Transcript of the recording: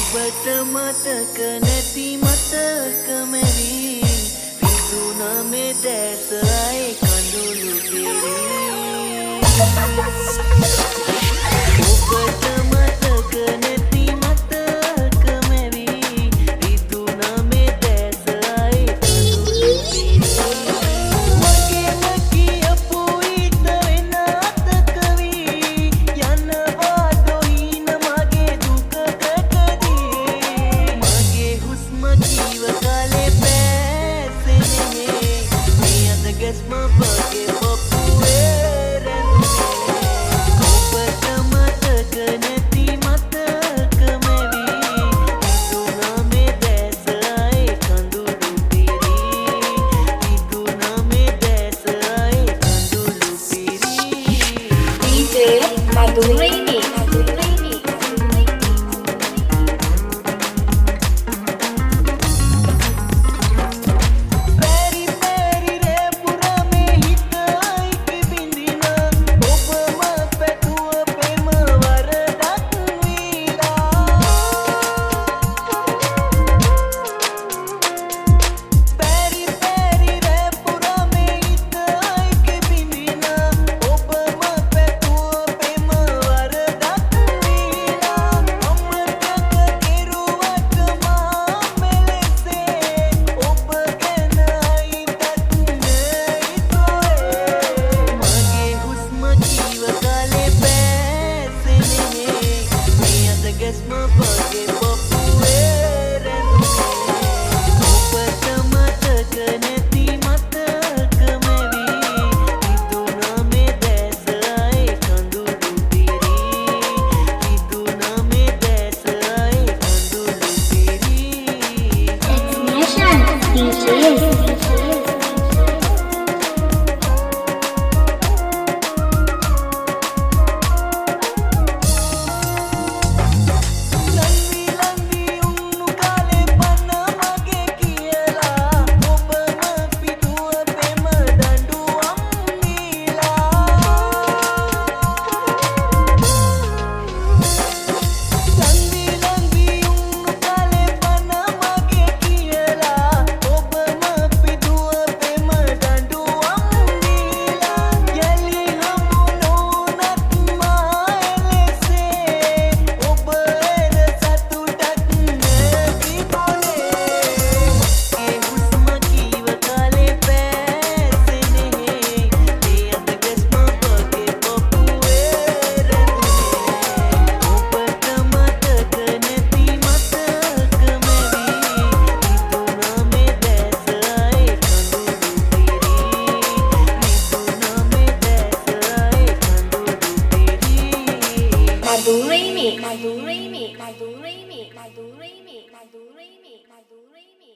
ඔබට මතක නැති මතක මැවි රිදුන මේ දැසයි කඳුළු පිරී ඔබට මතක නැති මතක මැවි රිදුන මේ දැසයි කඳුළු පිරී මගේම කියපු ඉත වෙන අතකවි යනවා දොහින මගේ දුකකදී මගේ හුස්ම ජීව කාලේ පැසෙන්නේ මේ අත ගැස්ම වගේ පපුවේ ඔබට මතක නැති මතක මැවි රිදුන මේ දැසයි කඳුළු පිරී රිදුන මේ දැසයි කඳුළු පිරී DJ Madurini. පැරි පැරි රේ පුරමේ හිතයි කිබිඳින ඔබම පැතුව පෙම වරදක් වීලා පැරි පැරි රේ පුරමේ හිතයි කිබිඳින ඔබම පැතුව පෙම වරදක් වීලා අමතක කෙරුවට මා මෙලෙසේ ඔබ ගැන හිතත් නැයිතොයේ මගේ හුස්ම ජීව කාලේ පැසෙන්නේ මේ අත ගැස්ම වගේ පපුවේ ඔබට මතක නැති මතක මැවි රිදුන මේ දැසයි කඳුළු පිරී රිදුන මේ දැසයි කඳුළු පිරී Destination DJs. ලංවි ලංවි උන්නු කාලේ පන මගේ කියලා ඔබම පිටුව පෙම දඬුවම් දීලා ලංවි ලංවි උන්නු කාලේ පන මගේ කියලා ඔබම පිටුව පෙම දඬුවම් දීලා යලි හමු නොනත් මා එලෙසේ ඔබ එන සතුටක් නැති කොනේ ඒ හුස්ම ජීව කාලේ පැසෙන්නේ මේ අත ගැස්ම වගේ පපුවේ ඔබට මතක නැති මතක මැවි රිදුන මේ දැසයි කඳුළු පිරී රිදුන මේ දැසයි කඳුළු පිරී Madurini. Madurini. Madurini. Madurini. Madurini. Madurini.